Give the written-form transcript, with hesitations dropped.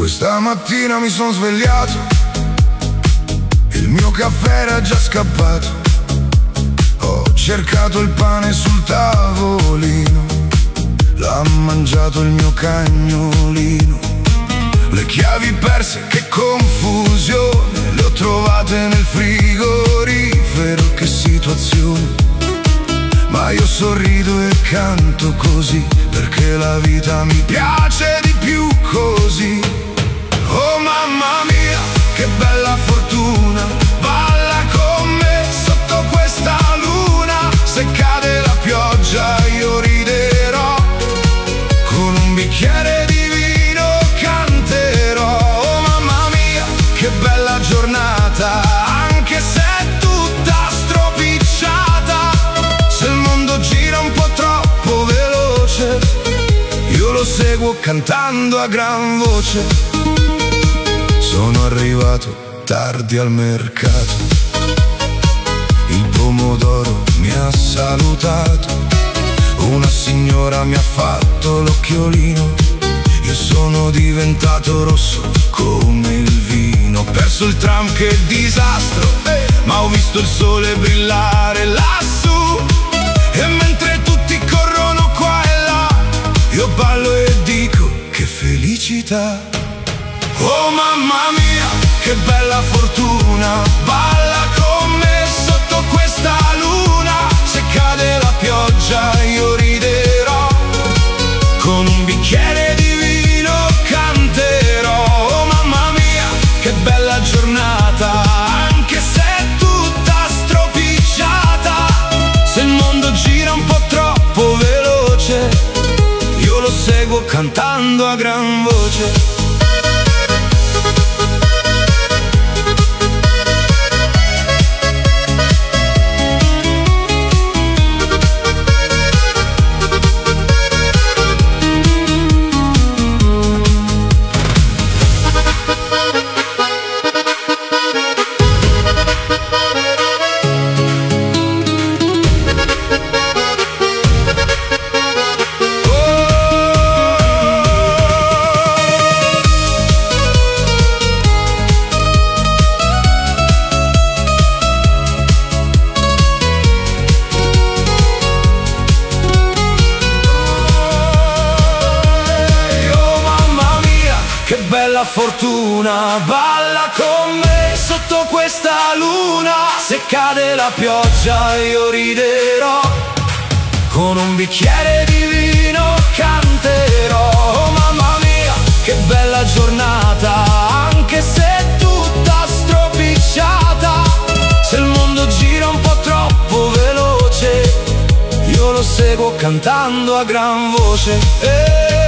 Questa mattina mi sono svegliato, il mio caffè era già scappato. Ho cercato il pane sul tavolino, l'ha mangiato il mio cagnolino. Le chiavi perse, che confusione, le ho trovate nel frigorifero, che situazione. Ma io sorrido e canto così, perché la vita mi piace di più così. Oh mamma mia, che bella fortuna, balla con me sotto questa luna. Se cade la pioggia io riderò, con un bicchiere di vino canterò. Oh mamma mia, che bella giornata, anche se è tutta stropicciata. Se il mondo gira un po' troppo veloce, io lo seguo cantando a gran voce. Sono arrivato tardi al mercato, il pomodoro mi ha salutato, una signora mi ha fatto l'occhiolino. Io sono diventato rosso come il vino. Ho perso il tram, che disastro, ma ho visto il sole brillare lassù. E mentre tutti corrono qua e là, io ballo e dico che felicità. Oh mamma mia, che bella fortuna, balla con me sotto questa luna. Se cade la pioggia io riderò, con un bicchiere di vino canterò. Oh mamma mia, che bella giornata, anche se è tutta stropicciata. Se il mondo gira un po' troppo veloce, io lo seguo cantando a gran voce. Bella fortuna, balla con me sotto questa luna. Se cade la pioggia io riderò, con un bicchiere di vino canterò. Oh mamma mia, che bella giornata, anche se è tutta stropicciata. Se il mondo gira un po' troppo veloce, io lo seguo cantando a gran voce.